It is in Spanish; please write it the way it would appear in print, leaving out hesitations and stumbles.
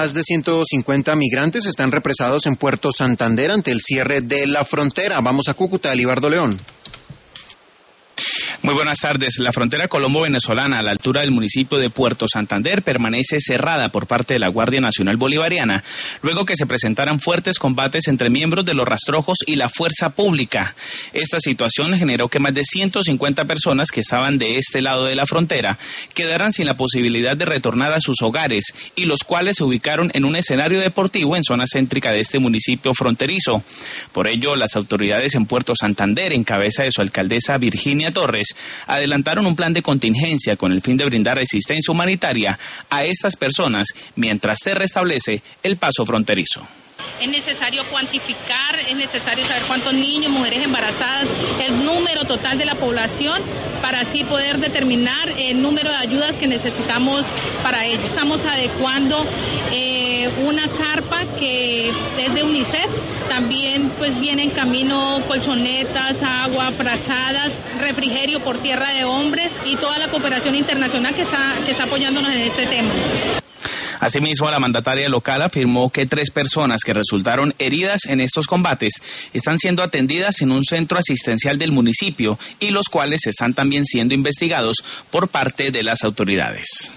Más de 150 migrantes están represados en Puerto Santander ante el cierre de la frontera. Vamos a Cúcuta, Elibardo León. Muy buenas tardes. La frontera colombo-venezolana a la altura del municipio de Puerto Santander permanece cerrada por parte de la Guardia Nacional Bolivariana, luego que se presentaran fuertes combates entre miembros de los rastrojos y la fuerza pública. Esta situación generó que más de 150 personas que estaban de este lado de la frontera quedaran sin la posibilidad de retornar a sus hogares, y los cuales se ubicaron en un escenario deportivo en zona céntrica de este municipio fronterizo. Por ello, las autoridades en Puerto Santander, en cabeza de su alcaldesa Virginia Torres, adelantaron un plan de contingencia con el fin de brindar asistencia humanitaria a estas personas mientras se restablece el paso fronterizo. Es necesario cuantificar, es necesario saber cuántos niños, mujeres embarazadas, el número total de la población, para así poder determinar el número de ayudas que necesitamos para ellos. Estamos adecuando una carpa que es de UNICEF. También pues viene en camino colchonetas, agua, frazadas, refrigerio por tierra de hombres y toda la cooperación internacional que está apoyándonos en este tema. Asimismo, la mandataria local afirmó que 3 personas que resultaron heridas en estos combates están siendo atendidas en un centro asistencial del municipio, y los cuales están también siendo investigados por parte de las autoridades.